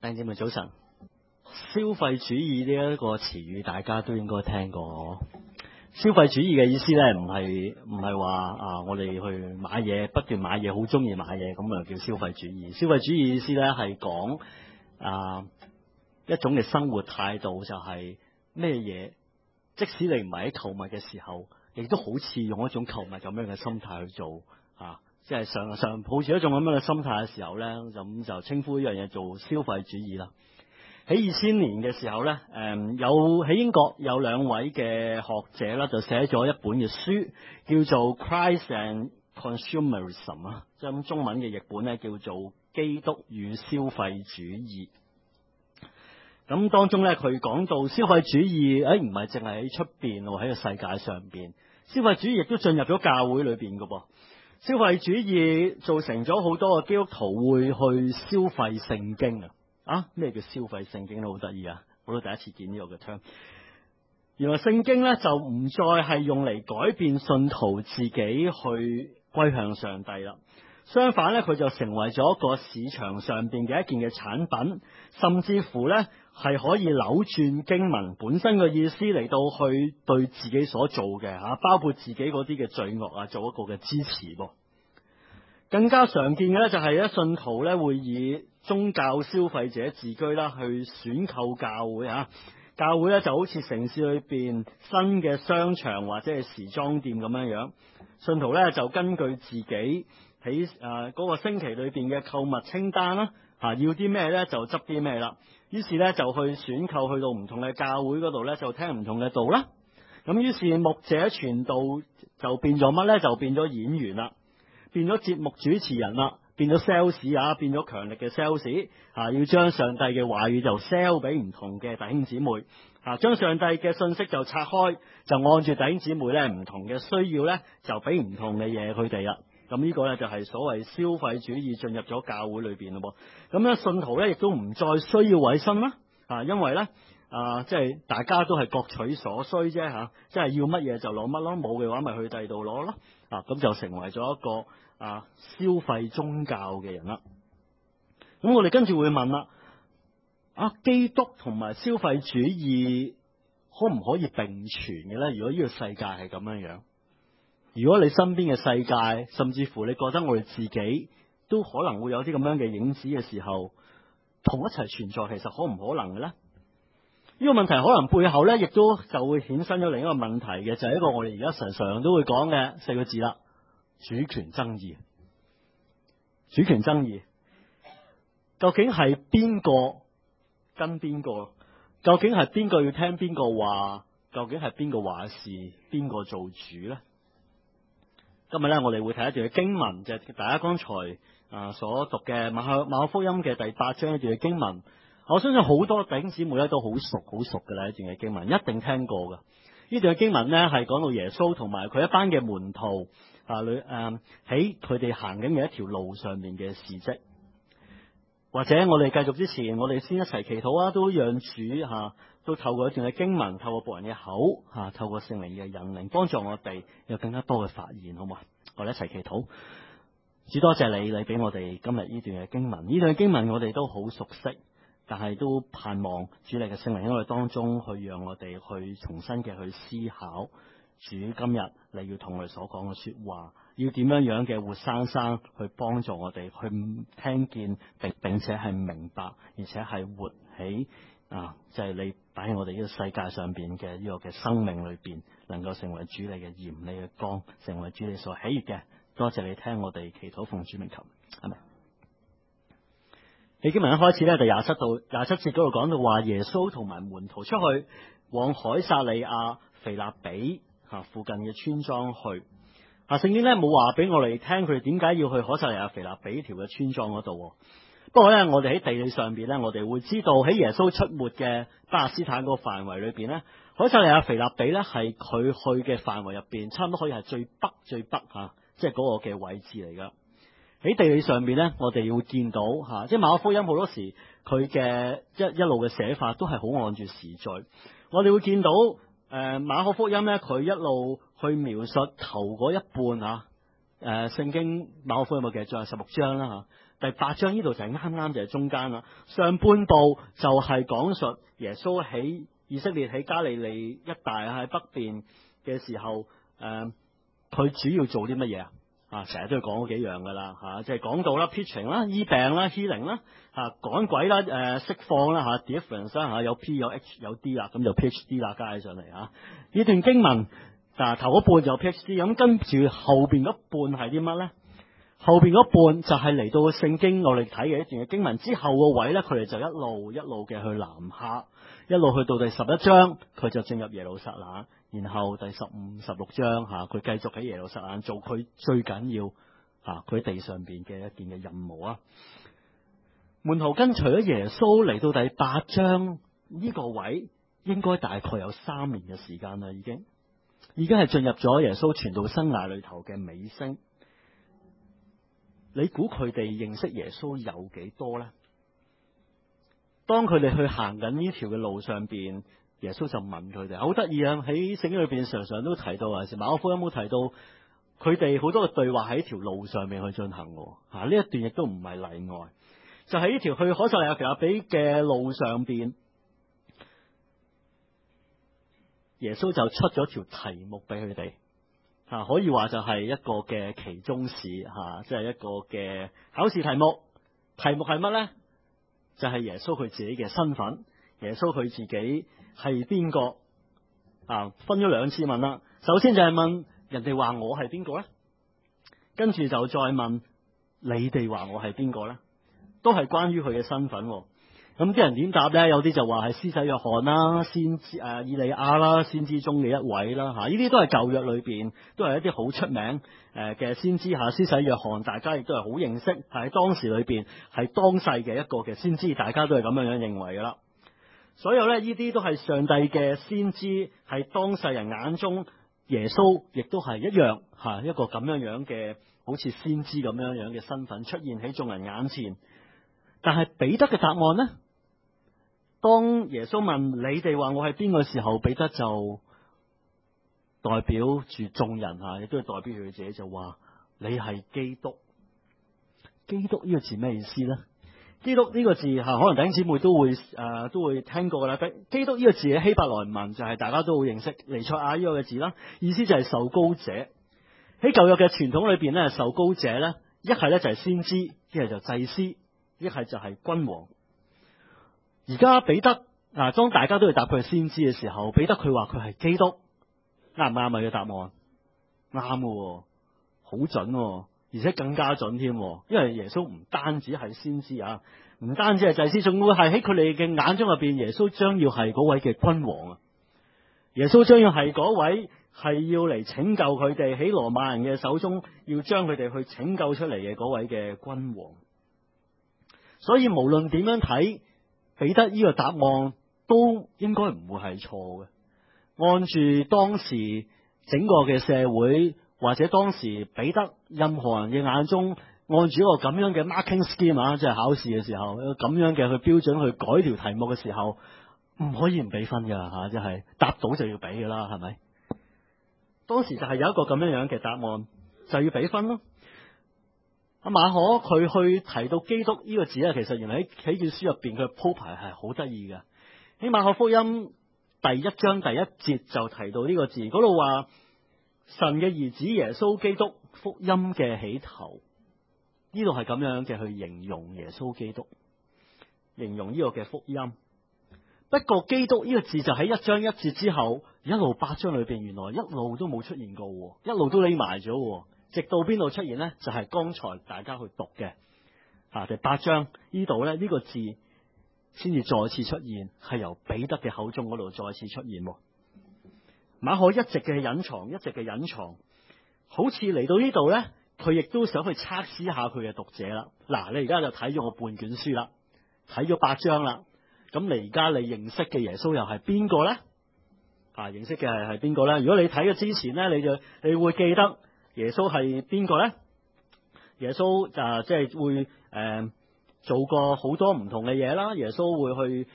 弟兄姊妹早晨，消費主義呢一個詞語大家都應該聽過。消費主義嘅意思咧，唔係話我哋去買嘢，不斷買嘢，好中意買嘢，咁啊叫消費主義。消費主義意思咧係講一種嘅生活態度，就係咩嘢，即使你唔係喺購物嘅時候，亦都好似用一種購物咁樣嘅心態去做即係常抱住一種咁樣嘅心態嘅時候咧，就稱呼呢樣嘢做消費主義啦。喺2000年嘅時候咧，喺英國有兩位嘅學者啦，就寫咗一本嘅書，叫做《Christ and Consumerism》啊，即係中文嘅譯本咧叫做《基督與消費主義》。咁當中咧，佢講到消費主義，唔係淨係喺出邊喎，喺個世界上邊，消費主義亦都進入咗教會裏邊㗎噃。消費主義造成咗好多嘅基督徒會去消費聖經咩叫消費聖經都好得意啊！我都第一次見呢個嘅 term。原來聖經咧就唔再係用嚟改變信徒自己去歸向上帝啦，相反咧佢就成為咗一個市場上邊嘅一件嘅產品，甚至乎咧係可以扭轉經文本身嘅意思嚟到去對自己所做嘅包括自己嗰啲嘅罪惡做一個嘅支持噃。更加常見嘅咧就係咧信徒咧會以宗教消費者自居啦，去選購教會教會咧就好似城市裏邊新嘅商場或者係時裝店咁樣樣，信徒咧就根據自己喺嗰個星期裏邊嘅購物清單啦，要啲咩咧就執啲咩啦，於是咧就去選購，去到唔同嘅教會嗰度咧就聽唔同嘅道啦。咁於是牧者傳道就變咗乜咧？就變咗演員啦，變咗節目主持人啦，變咗 sales 變咗強力嘅 sales 要將上帝嘅話語就 sell 俾唔同嘅弟兄姊妹將上帝嘅信息就拆開，就按住弟兄姊妹咧唔同嘅需要咧，就俾唔同嘅嘢佢哋啦。咁呢個咧就係所謂消費主義進入咗教會裏邊咯噃。咁咧信徒咧亦都唔再需要委身啦因為咧即係大家都係各取所需啫即係要乜嘢就攞乜咯，冇嘅話咪去第二度攞咯咁就成為咗一個消費宗教嘅人啦。咁我哋跟住會問啦，基督同埋消費主義可唔可以並存嘅咧？如果呢個世界係咁樣樣，如果你身邊嘅世界，甚至乎你覺得我哋自己都可能會有啲咁樣嘅影子嘅時候，同一齊存在，其實可唔可能嘅咧？呢個問題可能背後咧，亦都就會衍生咗另一個問題嘅，就係一個我哋而家常常都會講嘅4個字啦：主權爭議。主權爭議究竟係邊個跟邊個？究竟係邊個要聽邊個話？究竟係邊個話事？邊個做主呢？今日咧，我哋會睇一段嘅經文，就係大家剛才所讀嘅馬可福音嘅第8章一段嘅經文。我相信好多弟兄姊妹咧都好熟嘅啦，呢段嘅經文一定聽過嘅。呢段嘅經文咧係講到耶穌同埋佢一班嘅門徒喺佢哋行緊嘅一條路上面嘅事蹟。或者我哋繼續之前，我哋先一齊祈禱都讓主都透過一段嘅經文，透過僕人嘅口透過聖靈嘅引領，幫助我哋有更加多嘅發現，好唔好？我哋一齊祈禱。主多謝你俾我哋今日呢段嘅經文，呢段嘅經文我哋都好熟悉，但係都盼望主你嘅聖靈喺我哋當中去讓我哋去重新嘅去思考。主今日你要同我哋所講嘅說話，要點樣樣嘅活生生去幫助我哋去聽見並且係明白，而且係活起就係你擺喺我哋呢個世界上邊嘅呢個嘅生命裏邊，能夠成為主你嘅鹽，你嘅光，成為主你所喜悅嘅。多謝你聽我哋祈禱奉主名求，係咪？喺經文一開始咧，第27節嗰度講到話，耶穌同埋門徒出去往凱撒利亞腓立比附近嘅村莊去。聖經咧冇話俾我哋聽佢哋點解要去凱撒利亞腓立比條嘅村莊嗰度。不過咧，我哋喺地理上邊咧，我哋會知道喺耶穌出沒嘅巴勒斯坦嗰個範圍裏邊咧，凱撒利亞腓立比咧係佢去嘅範圍入邊，差唔多可以係最北即係嗰個嘅位置嚟噶。喺地理上邊咧，我哋會見到即係馬可福音好多時佢嘅一路嘅寫法都係好按住時序。我哋會見到馬可福音咧，佢一路去描述頭嗰一半聖經馬可福音嘅記載16章啦第第8章呢度就係啱啱就係中間啦。上半部就係講述耶穌喺以色列喺加利利一帶喺北邊嘅時候，佢主要做啲乜嘢啊？成日都要講嗰幾樣噶啦嚇，即係講道啦、preaching 啦、醫病啦、healing 啦、趕鬼啦、釋放啦嚇、deliverance 啦嚇，有 P 有 H 有 D 啦，咁就 PhD 啦加起上嚟嚇。呢段經文頭一半就 PhD， 咁跟住後邊嗰半係啲乜咧？後邊嗰半就係嚟到聖經我哋睇嘅一段嘅經文之後個位咧，佢哋就一路嘅去南下，一路去到第11章，佢就進入耶路撒冷，然後第15、16章佢繼續喺耶路撒冷做佢最緊要佢地上邊嘅一件嘅任務啊。門徒跟隨咗耶穌嚟到第8章呢個位，應該大概有3年嘅時間啦，已經係進入咗耶穌傳道生涯裏頭嘅尾聲。你估佢哋認識耶穌有幾多呢？當佢哋去行緊呢條嘅路上邊，耶穌就問佢哋，好得意啊！喺聖經裏邊常常都提到，有時馬可福音都提到，佢哋好多嘅對話喺條路上面去進行嘅。呢一段亦都唔係例外，就喺呢條去可撒利亞腓立比嘅路上邊，耶穌就出咗條題目俾佢哋。可以話就係一個嘅期中試，即係一個嘅考試題目。題目係乜呢？就係耶穌佢自己嘅身份，耶穌佢自己係邊個？分咗2次問啦。首先就係問人哋話我係邊個呢？跟住就再問你哋話我係邊個呢？都係關於佢嘅身份。咁啲人點答呢？有啲就話係施洗約翰啦，先知以利亞啦，先知中嘅一位啦，呢啲都係舊約裏邊都係一啲好出名嘅先知施洗約翰，大家亦都係好認識，喺當時裏邊係當世嘅一個嘅先知，大家都係咁樣認為噶啦。所有呢啲都係上帝嘅先知，係當世人眼中耶穌亦都係一樣一個咁樣嘅好似先知咁樣嘅身份出現喺眾人眼前。但係彼得嘅答案呢？當耶穌問你哋話我係邊個時候，彼得就代表住眾人亦都係代表佢自己，就話你係基督。基督呢個字咩意思呢？基督呢個字可能弟兄姊妹都會聽過啦。基督呢個字嘅希伯來文就係大家都好認識，彌賽亞呢個嘅字啦，意思就係受膏者。喺舊約嘅傳統裏邊咧，受膏者咧一係咧就係先知，一係就祭司，一係就係君王。而家彼得當大家都要答佢係先知嘅時候，彼得佢話佢係基督，啱唔啱啊？佢嘅答案啱嘅，好準，而且更加準添。因為耶穌唔單止係先知唔單止係祭司，仲會係喺佢哋嘅眼中入邊，耶穌將要係嗰位嘅君王啊！耶穌將要係嗰位係要嚟拯救佢哋喺羅馬人嘅手中，要將佢哋去拯救出嚟嘅嗰位嘅君王。所以無論點樣睇，彼得呢個答案都應該唔會係錯嘅。按住當時整個嘅社會，或者當時彼得任何人嘅眼中，按住一個咁樣嘅 marking scheme 即係考試嘅時候，咁樣嘅去標準去改條題目嘅時候，唔可以唔俾分噶即係答到就要俾噶啦，係咪？當時就係有一個咁樣嘅答案，就要俾分咯。馬可佢去提到基督呢個字咧，其實原來喺啟示書入邊佢鋪排係好得意嘅。喺馬可福音第1章第1節就提到呢個字，嗰度話神嘅兒子耶穌基督福音嘅起頭，呢度係咁樣嘅去形容耶穌基督，形容呢個嘅福音。不過基督呢個字就喺1章1節之後，一路8章裏邊原來一路都冇出現過，一路都匿埋咗。直到邊度出現呢？就係剛才大家去讀嘅第8章呢度呢，呢個字先至再次出現，係由彼得嘅口中嗰度再次出現。馬可一直嘅隱藏，好似嚟到呢度呢，佢亦都想去測試下佢嘅讀者啦。嗱，你而家就睇咗我半卷書啦，睇咗8章啦，咁你而家你認識嘅耶穌又係邊個呢？認識嘅係邊個呢？如果你睇咗之前呢，你會記得耶穌係邊個呢？耶穌即係會做過好多唔同嘅嘢啦。耶穌會去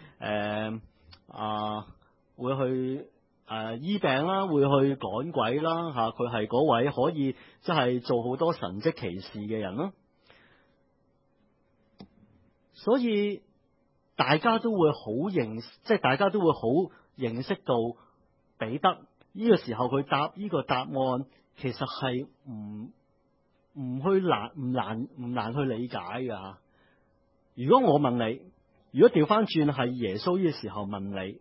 醫病啦，會去趕鬼啦。佢係嗰位可以即係做好多神蹟奇事嘅人啦。 所以大家都會即係大家都會好認識到彼得呢個時候佢答呢個答案，其實係唔難去理解㗎。如果我問你，如果調翻轉係耶穌呢個時候問你，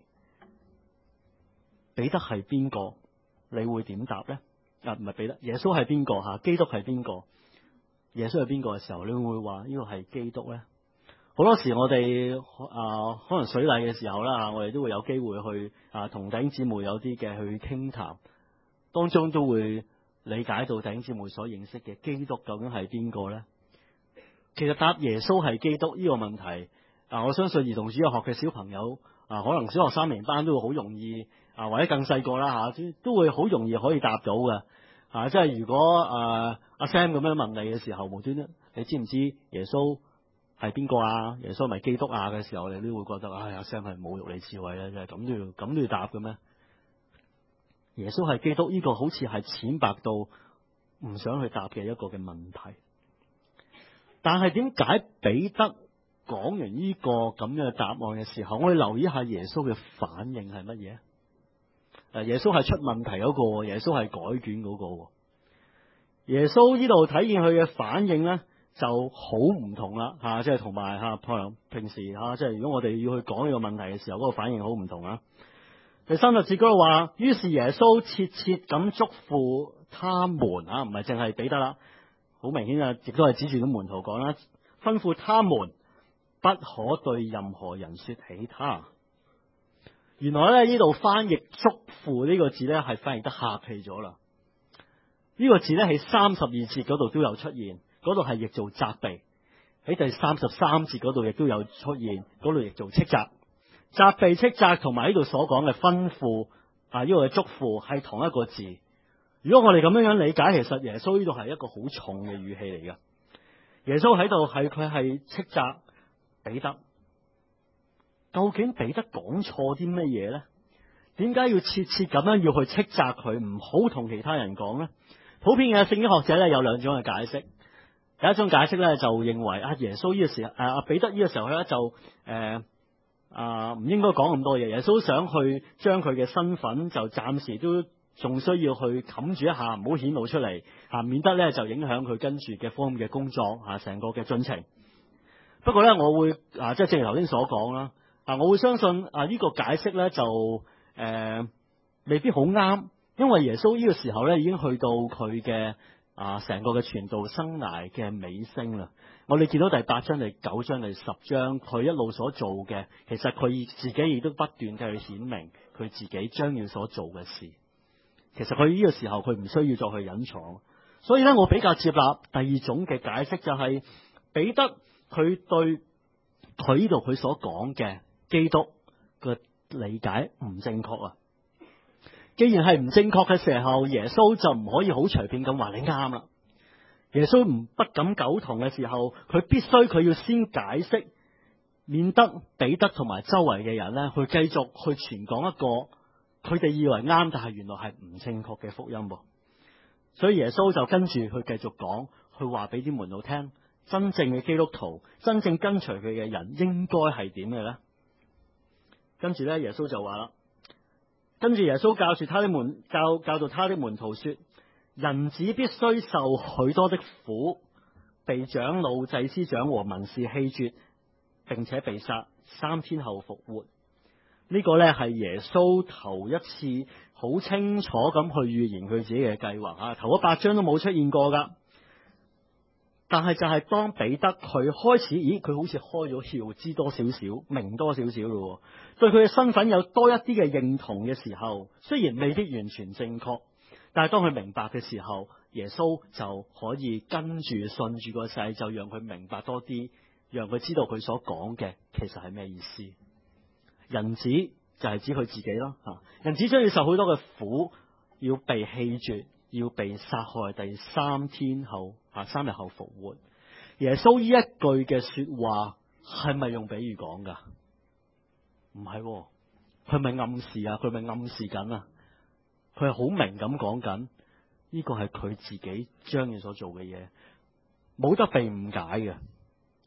彼得係邊個，你會點答呢？唔係彼得，耶穌係邊個吓？基督係邊個？耶穌係邊個嘅時候，你會唔會話呢個係基督呢？好多時我哋可能水禮嘅時候啦，我哋都會有機會去同弟兄姊妹有啲嘅去傾談，當中都會理解到弟兄姊妹所認識嘅基督究竟係邊個呢？其實答耶穌係基督呢個問題，我相信兒童主日學嘅小朋友可能小學3年班都會好容易或者更細個啦都會好容易可以答到嘅。即係如果阿 Sam 咁樣問你嘅時候，無端端你知唔知耶穌係邊個啊？耶穌係咪基督啊？嘅時候，你都會覺得阿 Sam 係侮辱你智慧咧，即係咁都要答嘅咩？耶穌係基督呢個好似係淺白到唔想去答嘅一個嘅問題。但係點解彼得講完呢個咁樣嘅答案嘅時候，我哋留意一下耶穌嘅反應係乜嘢？耶穌係出問題嗰個，耶穌係改卷嗰個。耶穌呢度體現佢嘅反應咧，就好唔同啦，即係同埋平時即係如果我哋要去講呢個問題嘅時候，嗰個反應好唔同啊。第30節嗰度話，於是耶穌切切咁囑咐他們唔係淨係彼得啦，好明顯亦都係指住個門徒講啦，吩咐他們不可對任何人說起他。原來咧呢度翻譯囑咐呢個字咧係翻譯得客氣咗啦。呢個字咧喺32節嗰度都有出現，嗰度係譯做責備；喺第33節嗰度亦都有出現，嗰度譯做斥責。責備、斥責同埋呢度所講嘅吩咐呢個嘅囑咐係同一個字。如果我哋咁樣理解，其實耶穌呢度係一個好重嘅語氣嚟嘅。耶穌喺度佢係斥責彼得。究竟彼得講錯啲乜嘢呢？點解要切切咁樣要去斥責佢，唔好同其他人講呢？普遍嘅聖經學者咧有兩種嘅解釋。有一種解釋咧就認為耶穌呢個時候彼得呢個時候咧就唔應該講咁多嘢。耶穌想去將佢嘅身份就暫時都仲需要去冚住一下，唔好顯露出嚟免得咧就影響佢跟住嘅福音嘅工作成個嘅進程。不過咧我會即係正如頭先所講啦。我會相信呢個解釋咧就未必好啱，因為耶穌呢個時候咧已經去到佢嘅成個嘅傳道生涯嘅尾聲啦。我哋見到第8章、第9章、第10章，佢一路所做嘅，其實佢自己亦都不斷嘅去顯明佢自己將要所做嘅事。其實佢呢個時候佢唔需要再去隱藏，所以咧我比較接納第二種嘅解釋，就係彼得佢對佢呢度佢所講嘅基督嘅理解唔正確啊！既然係唔正確嘅時候，耶穌就唔可以好隨便咁話你啱啦。耶穌不敢苟同嘅時候，佢必須佢要先解釋，免得彼得同埋周圍嘅人咧去繼續去傳講一個佢哋以為啱，但係原來係唔正確嘅福音噃。所以耶穌就跟住去繼續講，去話俾啲門徒聽，真正嘅基督徒，真正跟隨佢嘅人應該係點嘅咧？跟住咧，耶穌就話啦，跟住耶穌教導他的門徒說，人子必須受許多的苦，被長老、祭司長和文士棄絕，並且被殺，3天後復活。呢個咧係耶穌頭一次好清楚咁去預言佢自己嘅計劃頭嗰8章都冇出現過噶。但係就係當彼得佢開始，佢好似開咗竅，知多少少，明多少少咯。對佢嘅身份有多一啲嘅認同嘅時候，雖然未必完全正確，但係當佢明白嘅時候，耶穌就可以跟住順住個勢，就讓佢明白多啲，讓佢知道佢所講嘅其實係咩意思。人子就係指佢自己咯，人子將要受好多嘅苦，要被棄絕，要被殺害，第3天後3日後復活。耶穌呢一句嘅說話係咪用比喻講噶？唔係，佢咪暗示佢咪暗示緊佢係好明咁講緊，呢個係佢自己將要所做嘅嘢，冇得被誤解嘅。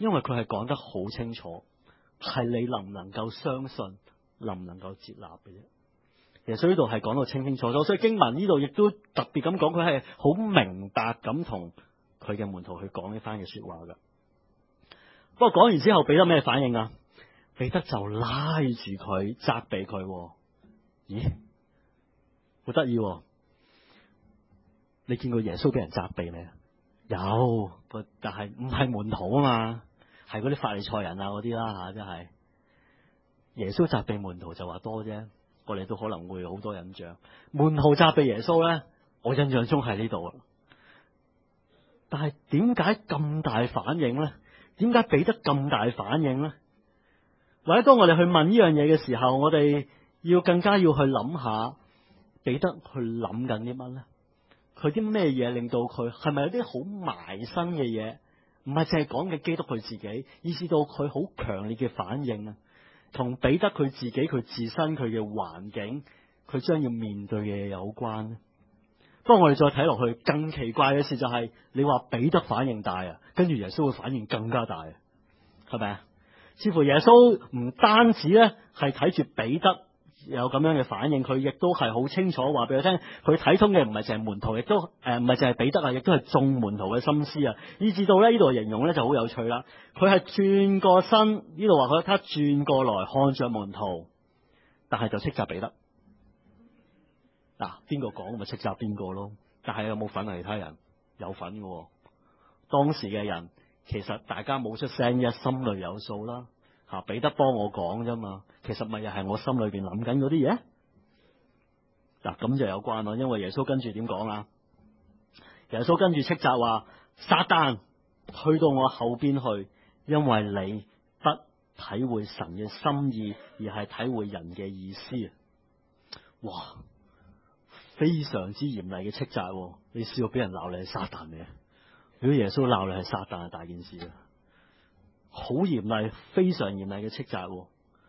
因為佢係講得好清楚，係你能唔能夠相信，能唔能夠接納嘅啫。耶穌呢度係講到清清楚楚，所以經文呢度亦都特別咁講，佢係好明白咁同佢嘅門徒去講呢番嘅說話噶。不過講完之後，彼得咩反應啊？彼得就拉住佢責備佢。咦，好得意喎！你見過耶穌俾人責備未？有，但係唔係門徒啊嘛，係嗰啲法利賽人啊嗰啲啦吓，真係耶穌責備門徒就話多啫。我哋都可能會好多印象，門徒責備耶穌咧，我印象中係呢度啊。但係點解咁大反應咧？點解彼得咁大反應咧？或者當我哋去問呢樣嘢嘅時候，我哋要更加要去諗下彼得去諗緊啲乜咧？佢啲咩嘢令到佢係咪有啲好埋身嘅嘢？唔係淨係講嘅基督佢自己，以至到佢好強烈嘅反應啊！同彼得佢自己佢自身佢嘅環境，佢將要面對嘅嘢有關咧。不過我哋再睇落去，更奇怪嘅事就係，你話彼得反應大啊，跟住耶穌嘅反應更加大，係咪啊？似乎耶穌唔單止咧係睇住彼得有咁樣嘅反應，佢亦都係好清楚話俾佢聽，佢睇通嘅唔係淨係門徒，亦都唔係淨係彼得啊，亦都係眾門徒嘅心思啊，以至到咧呢度形容咧就好有趣啦。佢係轉過身，呢度話佢轉過來看着門徒，但係就斥責彼得。嗱，邊個講咪斥責邊個咯？但係有冇份啊？其他人有份嘅，當時嘅人其實大家冇出聲嘅，心裏有數啦。吓，彼得幫我講啫嘛，其實咪又係我心裏邊諗緊嗰啲嘢。嗱，咁就有關咯，因為耶穌跟住點講啊？耶穌跟住斥責話：撒旦，去到我後邊去，因為你不體會神嘅心意，而係體會人嘅意思。哇，非常之嚴厲嘅斥責。你試過俾人鬧你係撒旦未？如果耶穌鬧你係撒旦，係大件事啊！好嚴厲，非常嚴厲嘅斥責。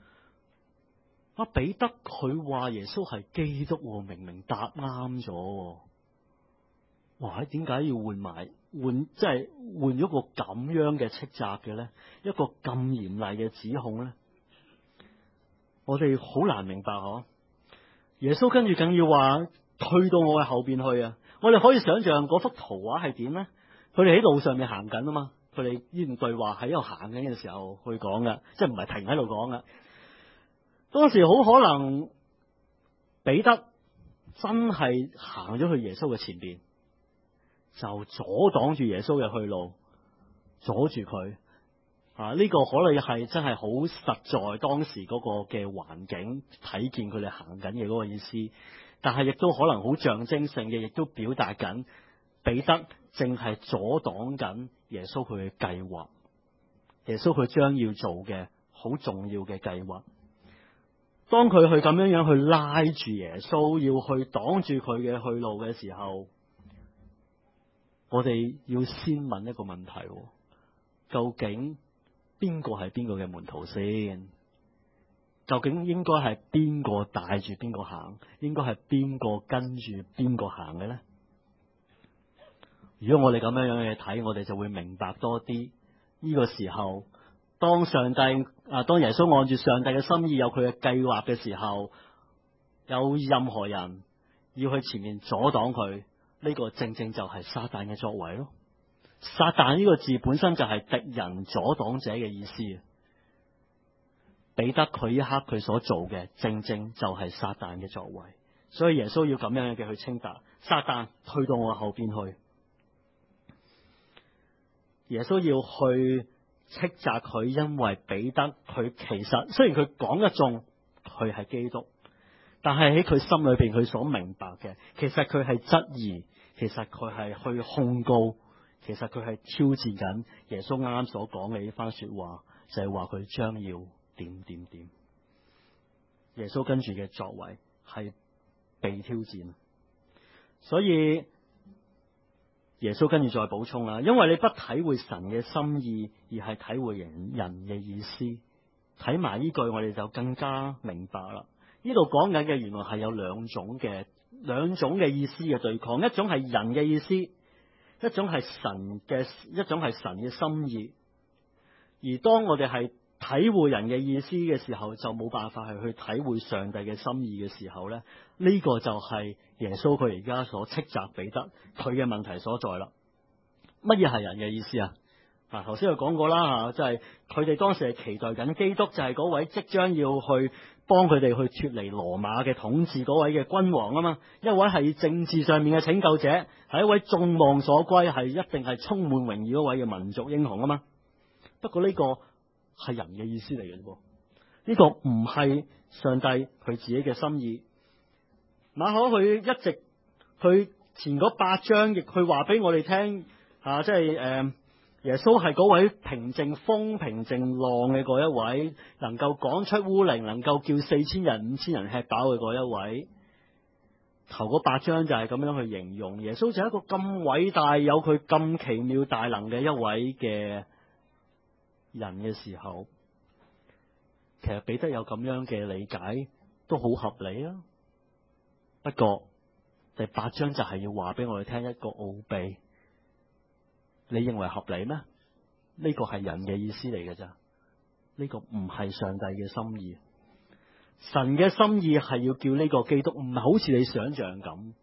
彼得佢話耶穌係基督，明明答啱咗。哇！點解要即係換咗個咁樣嘅斥責嘅咧？一個咁嚴厲嘅指控咧？我哋好難明白嗬。耶穌跟住更要話退到我嘅後邊去啊！我哋可以想象嗰幅圖畫係點咧？佢哋喺路上面行緊啊嘛。佢哋呢段對話喺度行緊嘅時候去講嘅，即係唔係停喺度講嘅。當時好可能彼得真係行咗去耶穌嘅前邊，就阻擋住耶穌嘅去路，阻住佢。呢個可能係真係好實在當時嗰個嘅環境，睇見佢哋行緊嘅嗰個意思。但係亦都可能好象徵性嘅，亦都表達緊彼得正係阻擋緊耶穌佢嘅計劃，耶穌佢將要做嘅好重要嘅計劃。當佢去咁樣去拉住耶穌，要去擋住佢嘅去路嘅時候，我哋要先問一個問題：究竟邊個係邊個嘅門徒先？究竟應該係邊個帶住邊個行？應該係邊個跟住邊個行嘅咧？如果我哋咁樣去睇，我哋就會明白多啲。呢個時候，當耶穌按住上帝嘅心意有佢嘅計劃嘅時候，有任何人要去前面阻擋佢，呢個正正就係撒旦嘅作為咯。撒旦呢個字本身就係敵人、阻擋者嘅意思。彼得佢一刻佢所做嘅，正正就係撒旦嘅作為。所以耶穌要咁樣嘅去稱達撒旦，退到我後邊去。耶穌要去斥責佢，因為彼得佢其實雖然佢講得中，佢係基督，但係喺佢心裏邊佢所明白嘅，其實佢係質疑，其實佢係去控告，其實佢係挑戰緊耶穌啱啱所講嘅呢番說話，就係話佢將要點點點。耶穌跟住嘅作為係被挑戰，所以耶穌跟住再補充啦，因為你不體會神嘅心意，而係體會人嘅意思。睇埋呢句，我哋就更加明白啦。呢度講緊嘅原來係有兩種嘅意思嘅對抗，一種係人嘅意思，一種係神嘅心意。 而當我哋係體會人嘅意思嘅時候，就冇辦法係去體會上帝嘅心意嘅時候咧，呢個就係耶穌佢而家所斥責彼得佢嘅問題所在啦。乜嘢係人嘅意思啊？嗱，頭先佢講過啦，即係佢哋當時係期待緊基督，就係嗰位即將要去幫佢哋去脫離羅馬嘅統治嗰位嘅君王啊嘛，一位係政治上面嘅拯救者，係一位眾望所歸，係一定係充滿榮耀嗰位嘅民族英雄啊嘛。不過呢個係人嘅意思嚟嘅啫，呢個唔係上帝佢自己嘅心意。馬可佢一直佢前嗰8章亦佢話俾我哋聽即係耶穌係嗰位平靜風平靜浪嘅嗰一位，能夠趕出污靈，能夠叫4000人5000人吃飽嘅嗰一位。頭嗰8章就係咁樣去形容耶穌就係一個咁偉大有佢咁奇妙大能嘅一位嘅人嘅時候，其實彼得有咁樣嘅理解都好合理啊。不過第8章就係要話俾我哋聽一個奧秘。你認為合理咩？呢個係人嘅意思嚟嘅咋，呢個唔係上帝嘅心意。神嘅心意係要叫呢個基督唔係好似你想象咁，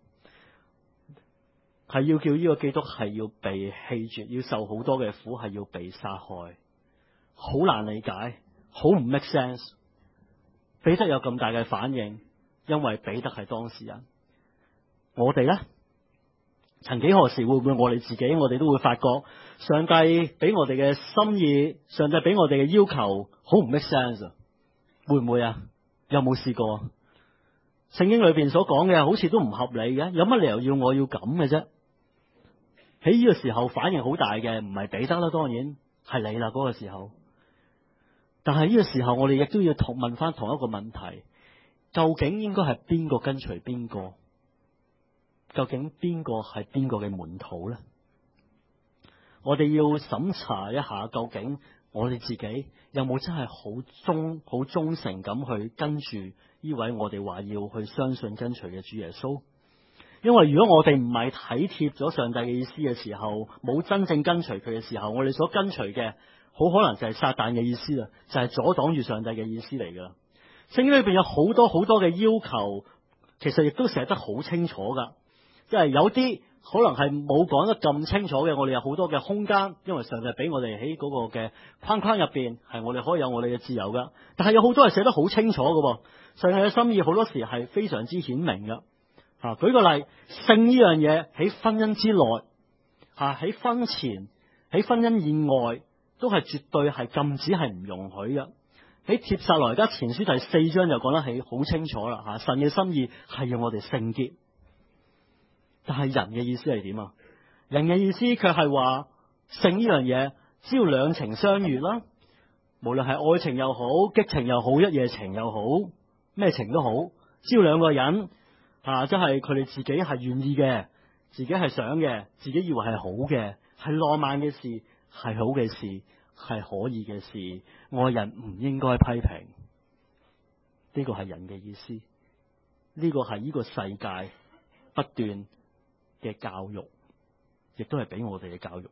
係要叫呢個基督係要被棄絕，要受好多嘅苦，係要被殺害。好難理解，好唔 make sense。彼得有咁大嘅反應，因為彼得係當事人。我哋呢？曾幾何時會唔會我哋自己我哋都會發覺上帝俾我哋嘅心意，上帝俾我哋嘅要求好唔 make sense 啊？會唔會啊？有冇試過？聖經裏邊所講嘅好似都唔合理嘅，有乜理由要我要咁嘅啫？喺呢個時候反應好大嘅唔係彼得啦，當然係你啦嗰個時候。但係呢個時候我哋亦都要問翻同一個問題，究竟應該係邊個跟隨邊個？究竟邊個係邊個嘅門徒呢？我哋要審查一下，究竟我哋自己有冇真係好忠誠咁去跟住呢位我哋話要去相信跟隨嘅主耶穌？因為如果我哋唔係體貼咗上帝嘅意思嘅時候，冇真正跟隨佢嘅時候，我哋所跟隨嘅好可能就係撒旦嘅意思啦，就係阻擋住上帝嘅意思嚟噶。聖經裏邊有好多好多嘅要求，其實亦都寫得好清楚噶。即係有啲可能係冇講得咁清楚嘅，我哋有好多嘅空間，因為上帝俾我哋喺嗰個嘅框框入邊，係我哋可以有我哋嘅自由噶。但係有好多係寫得好清楚嘅，上帝嘅心意好多時係非常之顯明嘅。舉個例，性呢樣嘢喺婚姻之內，喺婚前、喺婚姻以外，都係絕對係禁止，係唔容許嘅。喺帖撒羅尼迦前書第4章就講得係好清楚啦。神嘅心意係要我哋聖潔。但係人嘅意思係點啊？人嘅意思卻係話性呢樣嘢，只要兩情相悅啦，無論係愛情又好、激情又好、一夜情又好，咩情都好，只要兩個人即係佢哋自己係願意嘅，自己係想嘅，自己以為係好嘅，係浪漫嘅事，係好嘅事，係可以嘅事，愛人唔應該批評。呢個係人嘅意思，呢個係呢個世界不斷嘅教育，亦都係俾我哋嘅教育。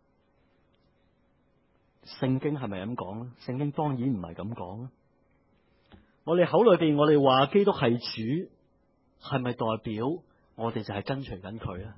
聖經係咪咁講咧？聖經當然唔係咁講啦。我哋口裏邊我哋話基督係主，係咪代表我哋就係跟隨緊佢咧？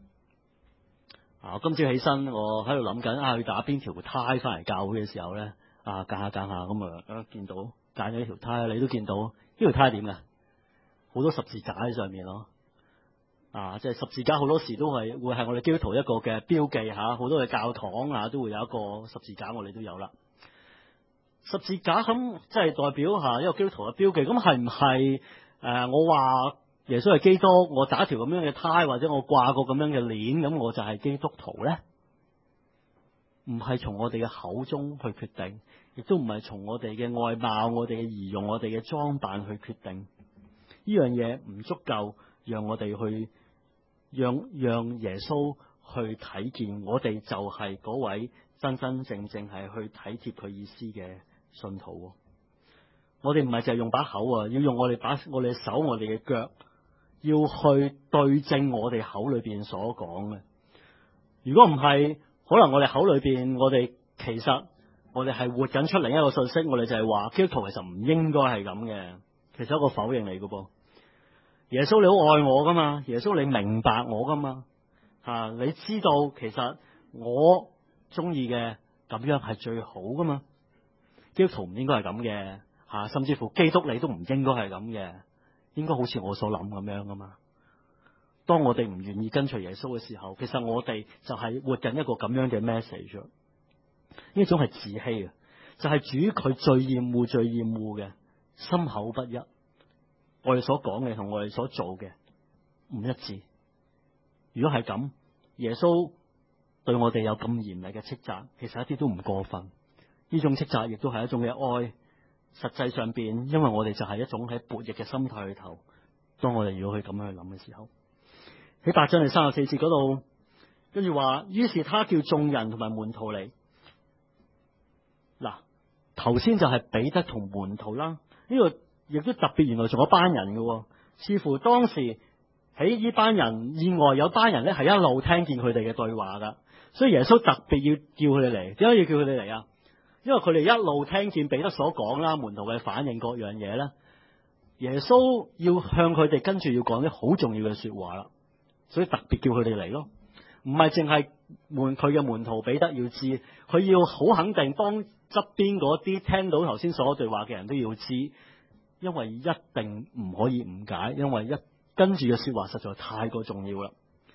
我今朝起身，我喺度諗緊去打邊條呔翻嚟教會嘅時候咧，揀下咁見到揀咗呢條呔，你都見到呢條呔點噶？好多十字架喺上面咯。即係十字架好多時都係會係我哋基督徒一個嘅標記吓，好多嘅教堂都會有一個十字架，我哋都有啦。十字架咁即係代表一個基督徒嘅標記，咁係唔係我話耶穌係基督，我打條咁樣嘅呔，或者我掛個咁樣嘅鏈，咁我就係基督徒咧？唔係從我哋嘅口中去決定，亦都唔係從我哋嘅外貌、我哋嘅儀容、我哋嘅裝扮去決定。呢樣嘢唔足夠讓我哋去讓耶穌去睇見我哋就係嗰位真真正正係去體貼佢意思嘅信徒。我哋唔係淨係用把口要用我哋手、我哋嘅腳，要去對正我哋口裏邊所講嘅。如果唔係，可能我哋口裏邊我哋其實我哋係活緊出另一個信息，我哋就係話基督徒其實唔應該係咁嘅，其實一個否認嚟嘅噃。耶穌你好愛我噶嘛，耶穌你明白我噶嘛，你知道其實我中意嘅咁樣係最好噶嘛，基督徒唔應該係咁嘅，甚至乎基督你都唔應該係咁嘅，應該好似我所諗咁樣噶嘛。當我哋唔願意跟隨耶穌嘅時候，其實我哋就係活緊一個咁樣嘅 message。呢種係自欺嘅，就係主佢最厭惡嘅心口不一。我哋所講嘅同我哋所做嘅唔一致。如果係咁，耶穌對我哋有咁嚴厲嘅斥責，其實一啲都唔過分。呢種斥責亦都係一種嘅愛。實際上邊，因為我哋就係一種喺悖逆嘅心態裏頭。當我哋如果去咁樣去諗嘅時候，喺8章第34節嗰度，跟住話，於是他叫眾人同埋門徒嚟。嗱，頭先就係彼得同門徒啦，呢個亦都特別，原來仲有班人嘅，似乎當時喺呢班人以外有班人咧係一路聽見佢哋嘅對話噶，所以耶穌特別要叫佢哋嚟。點解要叫佢哋嚟啊？因為佢哋一路聽見彼得所講啦，門徒嘅反應各樣嘢咧，耶穌要向佢哋跟住要講啲好重要嘅說話啦，所以特別叫佢哋嚟咯。唔係淨係佢嘅門徒彼得要知，佢要好肯定幫側邊嗰啲聽到頭先所對話嘅人都要知，因為一定唔可以誤解，因為跟住嘅說話實在太過重要啦。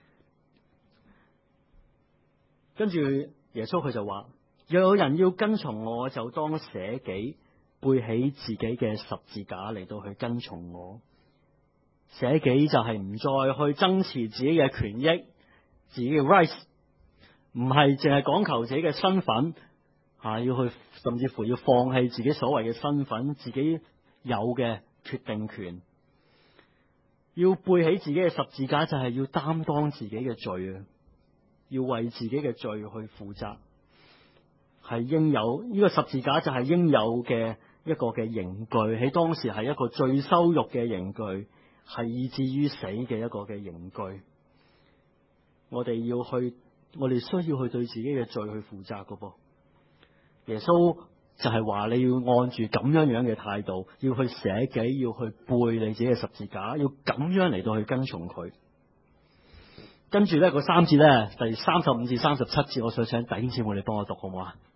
跟住耶穌佢就話，若有人要跟從我，就當捨己，背起自己嘅十字架嚟到去跟從我。捨己就係唔再去爭持自己嘅權益，自己嘅 rights， 唔係淨係講求自己嘅身份，要去甚至乎要放棄自己所謂嘅身份，自己有嘅決定權。要背起自己嘅十字架，就係要擔當自己嘅罪啊，要為自己嘅罪去負責，係應有呢個十字架就係應有嘅一個嘅刑具，喺當時係一個最羞辱嘅刑具，係以至於死嘅一個嘅刑具。我哋需要去對自己嘅罪去負責噶噃。耶穌就係話你要按住咁樣嘅態度，要去捨己，要去背你自己嘅十字架，要咁樣嚟到去跟從佢。跟住咧個3節咧，第35至37節，我想請弟兄姊妹你幫我讀好唔好啊？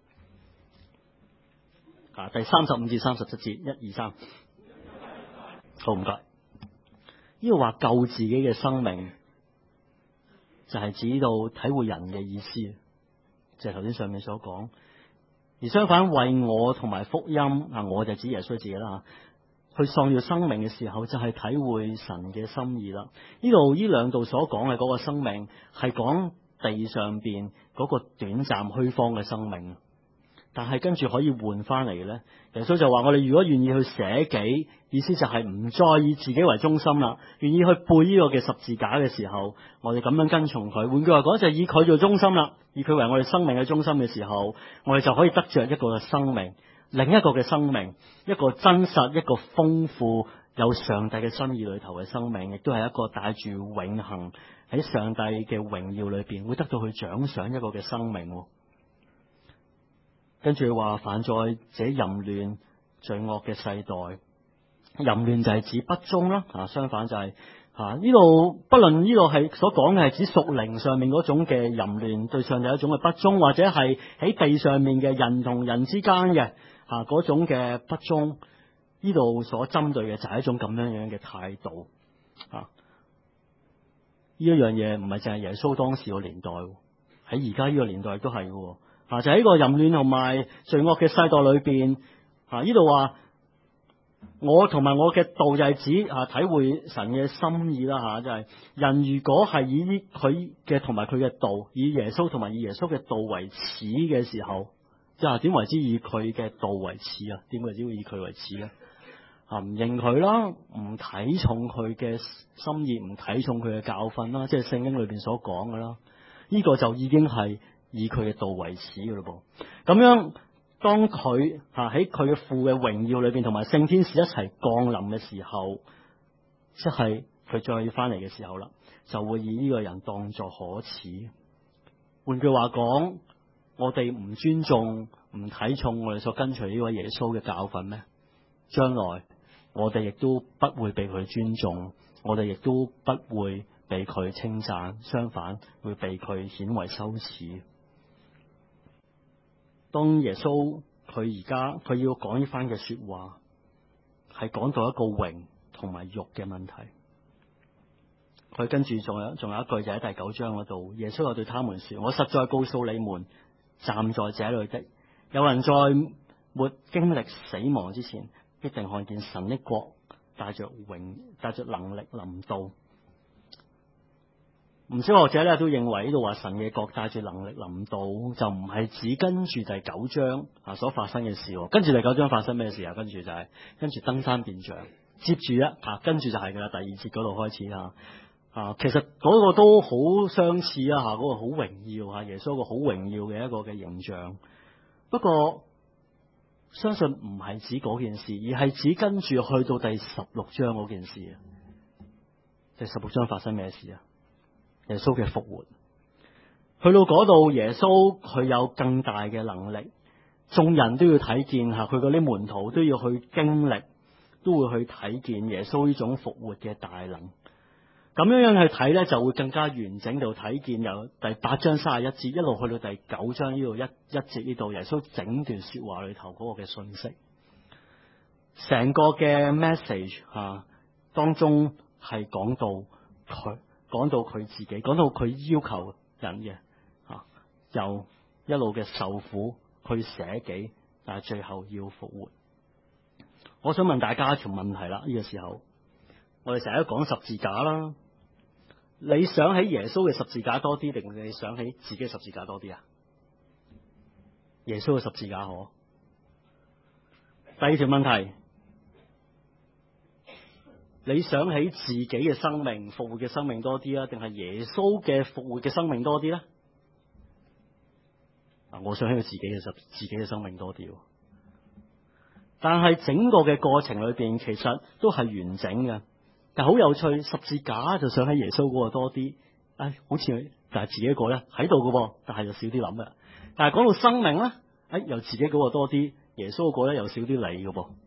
第35至37節，1、2、3，好唔該。呢個話救自己嘅生命，就係指到體會人嘅意思，就係頭先上面所講。而相反，為我同埋福音，我就指耶穌自己啦，去喪掉生命嘅時候，就係體會神嘅心意啦。呢兩度所講嘅嗰個生命，係講地上邊嗰個短暫虛方嘅生命。但係跟住可以換翻嚟嘅咧，耶穌就話我哋如果願意去捨己，意思就係唔再以自己為中心啦，願意去背呢個嘅十字架嘅時候，我哋咁樣跟從佢。換句話講，就係以佢做中心啦，以佢為我哋生命嘅中心嘅時候，我哋就可以得着一個嘅生命，另一個嘅生命，一個真實、一個豐富有上帝嘅心意裏頭嘅生命，亦都係一個帶住永恆喺上帝嘅榮耀裏邊會得到去獎賞一個嘅生命。跟住話，凡在這淫亂罪惡嘅世代，淫亂就係指不忠啦，相反就係呢度，不論呢度係所講嘅係指屬靈上面嗰種嘅淫亂，對上帝一種嘅不忠，或者係喺地上面嘅人同人之間嘅嗰種嘅不忠，呢度所針對嘅就係一種咁樣嘅態度。呢一樣嘢唔係淨係耶穌當時個年代，喺而家呢個年代都係嘅。就喺個淫亂同埋罪惡嘅世代裏邊，呢度話我同埋我嘅道就係指體會神嘅心意啦，就係人如果係以佢嘅同埋佢嘅道，以耶穌同埋以耶穌嘅道為始嘅時候，即係點為之以佢嘅道為始啊？點為之會以佢為始咧？唔認佢啦，唔睇重佢嘅心意，唔睇重佢嘅教訓啦，即係聖經裏邊所講嘅啦，呢個就已經係以佢嘅道為始嘅咯噃。咁樣當佢喺佢嘅父嘅榮耀裏邊，同埋聖天使一齊降臨嘅時候，即係佢再要翻嚟嘅時候啦，就會以呢個人當作可恥。換句話講， 我哋唔尊重、唔睇重我哋所跟隨呢位耶穌嘅教訓咩？將來我哋亦都不會被佢尊重，我哋亦都不會被佢稱讚，相反會被佢顯為羞恥。當耶穌佢要講呢番嘅說話，係講到一個榮同埋辱嘅問題。佢跟住仲有一句就喺第9章嗰度，耶穌又對他們說：我實在告訴你們，站在這裏的有人在沒經歷死亡之前，必定看見神的國帶着能力臨到。唔少學者咧都認為呢度話神嘅國帶住能力臨到，就唔係指跟住第9章所發生嘅事。跟住第9章發生咩事啊？跟住登山變像，接住跟住就係噶啦，第2節嗰度開始其實嗰個都好相似嗰個好榮耀耶穌個好榮耀嘅一個嘅形象。不過相信唔係指嗰件事，而係指跟住去到第16章嗰件事。第16章發生咩事啊？耶穌嘅復活，去到嗰度，耶穌佢有更大嘅能力，眾人都要睇見佢嗰啲門徒都要去經歷，都會去睇見耶穌呢種復活嘅大能。咁樣去睇咧，就會更加完整到睇見由第8章31節一路去到第9章呢度一節呢度，耶穌整段說話裏頭嗰個嘅信息，成個嘅 message 當中係講到佢自己，講到佢要求人嘅由一路嘅受苦去捨己，但係最後要復活。我想問大家一條問題啦，呢個時候我哋成日都講十字架啦。你想起耶穌嘅十字架多啲，定你想起自己嘅十字架多啲啊？耶穌嘅十字架好。第二條問題，你想起自己嘅生命復活嘅生命多啲啊，定係耶穌嘅復活嘅生命多啲咧？我想起佢自己嘅生命多啲。但係整個嘅過程裏邊，其實都係完整嘅。但好有趣，十字架就想起耶穌嗰個多啲，好似但係自己一個咧喺度嘅，但係就少啲諗嘅。但係講到生命咧，又自己嗰個多啲，耶穌嗰個咧又少啲理嘅噃。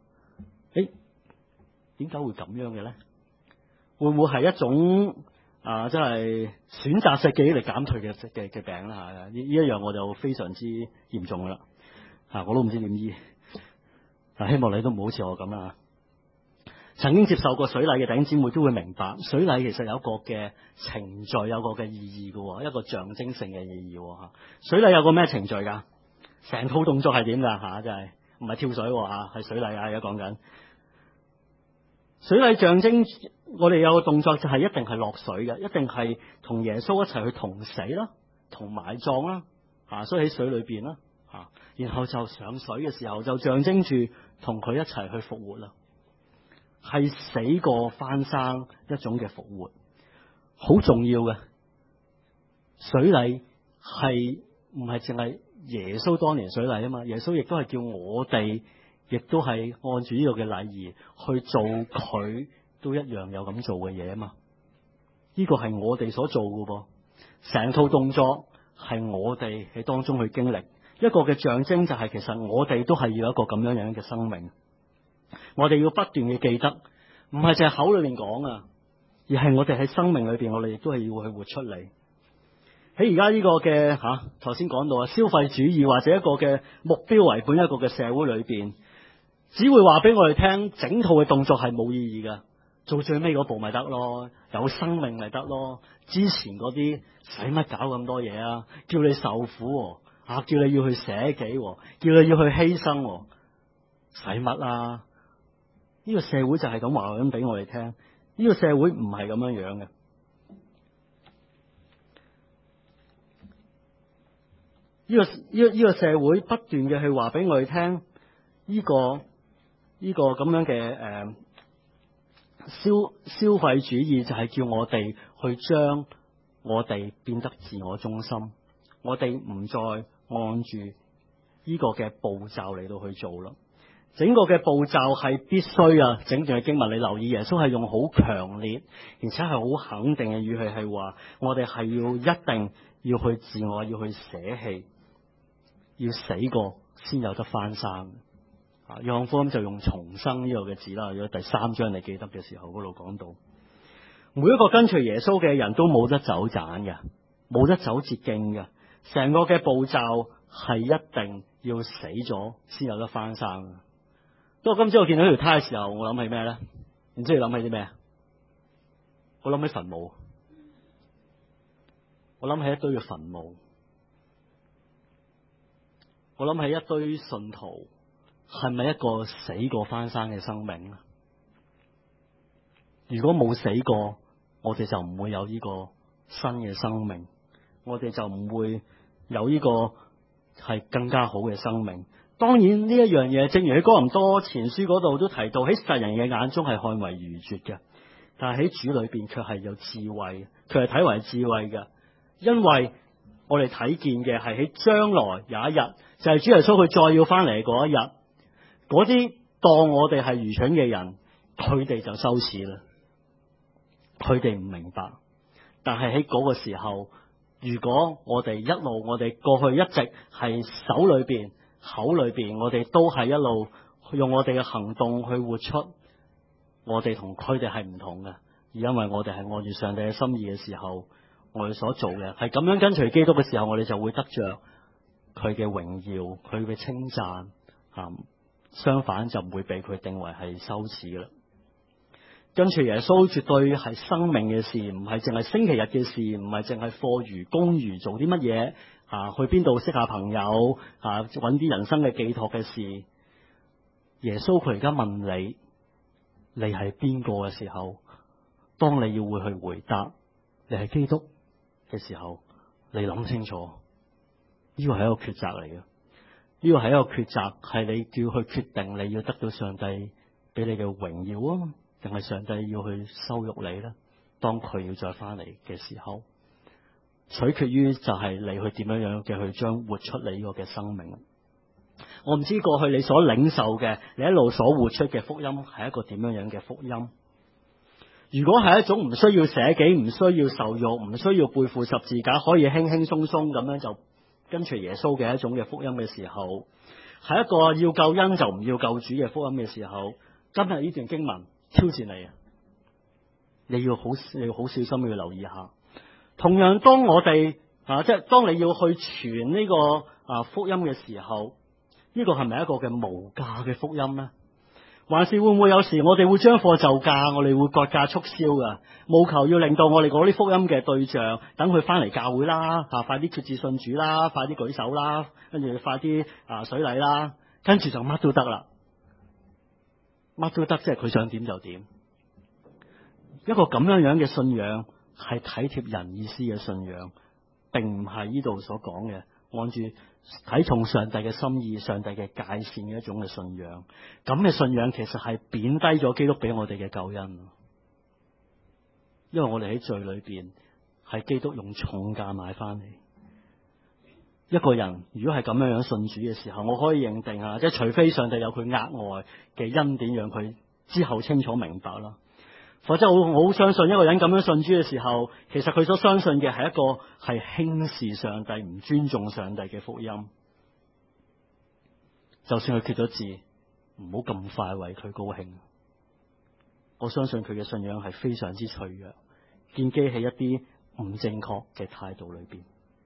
點解會咁樣嘅咧？會唔會係一種即係選擇性記憶力減退嘅病啦？呢一樣我就非常之嚴重噶啦，我都唔知點醫。希望你都唔好似我咁啦。曾經接受過水禮嘅弟兄姊妹都會明白，水禮其實有一個嘅程序，有個嘅意義嘅，一個象徵性嘅意義吓。水禮有個咩程序噶？成套動作係點噶？真係唔係跳水係水禮而家講緊。水禮象徵我哋有個動作就係一定係落水嘅，一定係同耶穌一齊去同死啦，同埋葬啦，所以喺水裏邊啦，然後就上水嘅時候就象徵住同佢一齊去復活啦，係死過翻生一種嘅復活，好重要嘅。水禮係唔係淨係耶穌當年水禮啊嘛？耶穌亦都係叫我哋。亦都係按住呢個嘅禮儀去做，佢都一樣有咁做嘅嘢啊嘛。呢個係我哋所做嘅噃，成套動作係我哋喺當中去經歷一個嘅象徵，就係其實我哋都係要一個咁樣樣嘅生命。我哋要不斷嘅記得，唔係淨係口裏面講而係我哋喺生命裏邊，我哋亦都係要去活出嚟。喺而家呢個嘅頭先講到消費主義或者一個嘅目標為本一個嘅社會裏邊，只會話俾我哋聽，整套嘅動作係冇意義㗎，做最尾嗰步咪得咯，有生命咪得咯。之前嗰啲使乜搞咁多嘢啊？叫你受苦叫你要去捨己，叫你要去犧牲，使乜啊？呢個社會就係咁話咁俾我哋聽，呢個社會唔係咁樣樣嘅。呢個社會不斷嘅去話俾我哋聽，呢個咁樣嘅消費主義就係叫我哋去將我哋變得自我中心，我哋唔再按住呢個嘅步驟嚟到去做啦。整個嘅步驟係必須整段嘅經文你留意，耶穌係用好強烈而且係好肯定嘅語氣，係話我哋係要一定要去自我，要去捨棄。 要死過先有得翻生。約翰福音就用重生呢個嘅字啦，如果第3章你記得嘅時候嗰度講到，每一個跟隨耶穌嘅人都冇得走盞嘅，冇得走捷徑嘅，成個嘅步驟係一定要死咗先有得翻生。當我今朝我見到條胎嘅時候，我諗起咩咧？唔知你諗起啲咩？我諗起墳墓，我諗起一堆嘅墳墓，我諗起一堆信徒，係咪一個死過翻生嘅生命咧？如果冇死過，我哋就唔會有呢個新嘅生命，我哋就唔會有呢個係更加好嘅生命。當然呢一樣嘢，正如喺哥林多前書嗰度都提到，喺世人嘅眼中係看為愚拙嘅，但係喺主裏邊卻係有智慧，佢係睇為智慧嘅，因為我哋睇見嘅係喺將來有一日，就係主耶穌佢再要翻嚟嗰一日，嗰啲當我哋係愚蠢嘅人，佢哋就羞恥啦，佢哋唔明白。但係喺嗰個時候，如果我哋一路我哋過去一直係手裏邊口裏邊，我哋都係一路用我哋嘅行動去活出我哋同佢哋係唔同嘅，而因為我哋係按住上帝嘅心意嘅時候，我哋所做嘅係咁樣跟隨基督嘅時候，我哋就會得着佢嘅榮耀，佢嘅稱讚。相反就唔會被佢定為係羞恥啦。跟隨耶穌絕對係生命嘅事，唔係淨係星期日嘅事，唔係淨係課餘公餘做啲乜嘢去邊度識下朋友揾啲人生嘅寄託嘅事。耶穌佢而家問你，你係邊個嘅時候，當你要會去回答你係基督嘅時候，你諗清楚，呢個係一個抉擇嚟嘅。呢個係一個抉擇，係你叫去決定你要得到上帝俾你嘅榮耀啊，定係上帝要去羞辱你咧？當佢要再翻嚟嘅時候，取決於就係你去點樣樣嘅去將活出你呢個嘅生命。我唔知過去你所領受嘅，你一路所活出嘅福音係一個點樣樣嘅福音。如果係一種唔需要捨己、唔需要受辱、唔需要背負十字架，可以輕輕鬆鬆咁樣就跟隨耶穌嘅一種嘅福音嘅時候，係一個要救恩就唔要救主嘅福音嘅時候，今日呢段經文挑戰你啊！你要好小心要留意下。同樣，當我哋即係當你要去傳呢個福音嘅時候，呢個係咪一個嘅無價嘅福音呢？還是會唔會有時我哋會將貨就價，我哋會割價促銷噶，務求要令到我哋嗰啲福音嘅對象等佢翻嚟教會啦，快啲決志信主啦，快啲舉手啦，跟住快啲水禮啦，跟住就乜都得啦，乜都得，即係佢想點就點。一個咁樣樣嘅信仰係體貼人意思嘅信仰，並唔係呢度所講嘅按住睇重上帝嘅心意、上帝嘅界線嘅一種嘅信仰。咁嘅信仰其實係貶低咗基督俾我哋嘅救恩，因為我哋喺罪裏邊係基督用重價買翻嚟。一個人如果係咁樣樣信主嘅時候，我可以認定即係除非上帝有佢額外嘅恩典，讓佢之後清楚明白啦。否則我好相信一個人咁樣信主嘅時候，其實佢所相信嘅係一個係輕視上帝、唔尊重上帝嘅福音。就算佢決咗志，唔好咁快為佢高興。我相信佢嘅信仰係非常之脆弱，建基喺一啲唔正確嘅態度裏邊。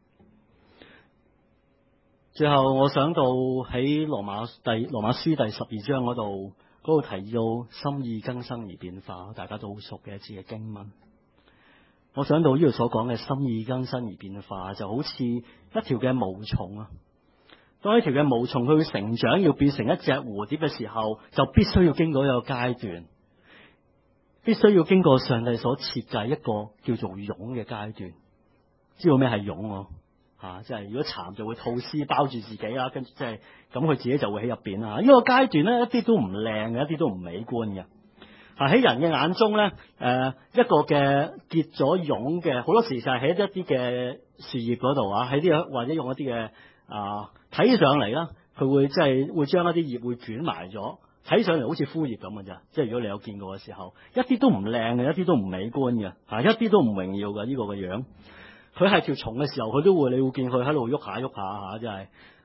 最後我想到喺羅馬書第12章嗰度提到心意更新而變化，大家都好熟嘅一節嘅經文。我想到呢度所講嘅心意更新而變化，就好似一條嘅毛蟲啊。當一條嘅毛蟲佢成長要變成一隻蝴蝶嘅時候，就必須要經過一個階段，必須要經過上帝所設計一個叫做蛹嘅階段。知道咩係蛹？即係如果蠶就會吐絲包住自己啦，跟住即係咁佢自己就會喺入邊啦。呢個階段咧一啲都唔靚嘅，一啲都唔美觀嘅。喺人嘅眼中咧，一個嘅結咗蛹嘅，好多時就係喺一啲嘅樹葉嗰度喺啲或者用一啲嘅睇上嚟啦，佢會即係會將一啲葉會捲埋咗，睇上嚟好似枯葉咁嘅咋。即係如果你有見過嘅時候，一啲都唔靚嘅，一啲都唔美觀嘅，一啲都唔榮耀嘅呢個嘅樣。佢係條蟲嘅時候，佢都會，你會見佢喺度喐下喐下，即係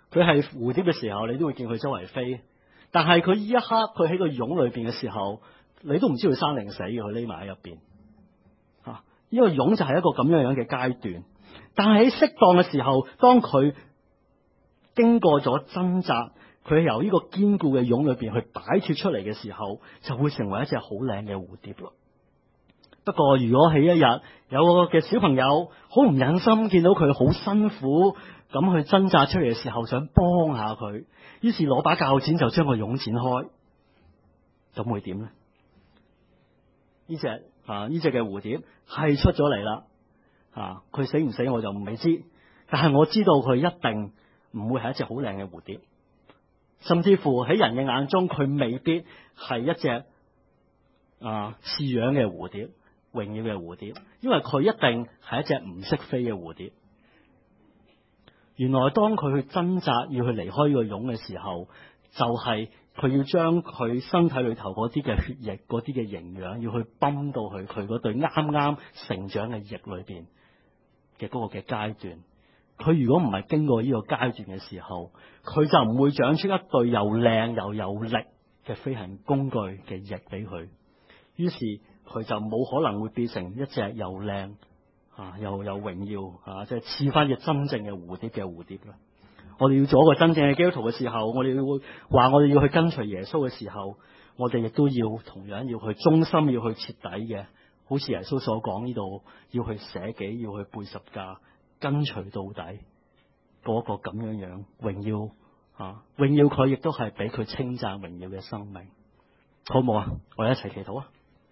佢係蝴蝶嘅時候，你都會見佢周圍飛。但係佢呢一刻，佢喺個蛹裏邊嘅時候，你都唔知佢生定死嘅，佢匿埋喺入邊。呢個蛹就係一個咁樣嘅階段。但係喺適當嘅時候，當佢經過咗掙扎，佢由呢個堅固嘅蛹裏邊去擺脫出嚟嘅時候，就會成為一隻好靚嘅蝴蝶咯。不過如果喺一日有個嘅小朋友好唔忍心見到佢好辛苦咁去掙扎出嚟嘅時候，想幫下佢，於是攞把鉸剪就將個蛹剪開，咁會點呢？呢隻嘅蝴蝶係出咗嚟啦，佢死唔死我就未知，但係我知道佢一定唔會係一隻好靚嘅蝴蝶，甚至乎喺人嘅眼中佢未必係一隻似樣嘅蝴蝶，榮耀嘅蝴蝶，因為佢一定係一隻唔識飛嘅蝴蝶。原來當佢去掙扎要去離開呢個蛹嘅時候，就係佢要將佢身體裏頭嗰啲嘅血液、嗰啲嘅營養，要去泵到去佢嗰對啱啱成長嘅翼裏邊嘅嗰個嘅階段。佢如果唔係經過呢個階段嘅時候，佢就唔會長出一對又靚又有力嘅飛行工具嘅翼俾佢。於是佢就冇可能會變成一隻又靚又有榮耀即係似翻隻真正嘅蝴蝶啦。我哋要做一個真正嘅基督徒嘅時候，我哋會話我哋要去跟隨耶穌嘅時候，我哋亦都要同樣要去忠心，要去徹底嘅，好似耶穌所講呢度，要去捨己，要去背十架，跟隨到底嗰個咁樣榮耀榮耀佢，亦都係俾佢稱讚榮耀嘅生命，好唔好啊？我哋一齊祈禱啊！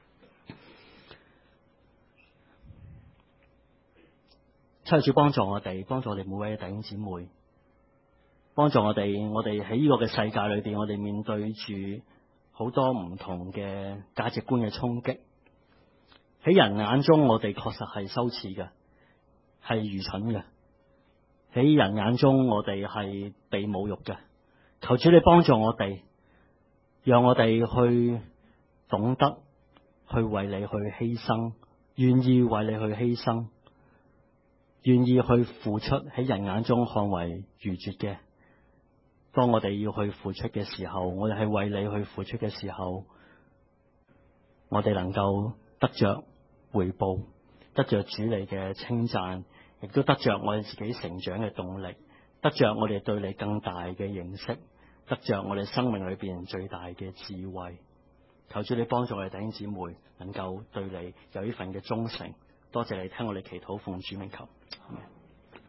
求主幫助我哋，幫助我哋每位弟兄姊妹，幫助我哋喺呢個嘅世界裏邊，我哋面對住好多唔同嘅價值觀嘅衝擊。喺人眼中，我哋確實係羞恥嘅，係愚蠢嘅。喺人眼中，我哋係被侮辱嘅。求主你幫助我哋，讓我哋去懂得去為你去犧牲，願意為你去犧牲，願意去付出，喺人眼中看為愚拙嘅。當我哋要去付出嘅時候，我哋係為你去付出嘅時候，我哋能夠得着回報，得着主你嘅稱讚，亦都得着我哋自己成長嘅動力，得着我哋對你更大嘅認識，得着我哋生命裏邊最大嘅智慧。求主你幫助我哋弟兄姊妹能夠對你有呢份嘅忠誠。多謝你聽我哋祈禱，奉主名求。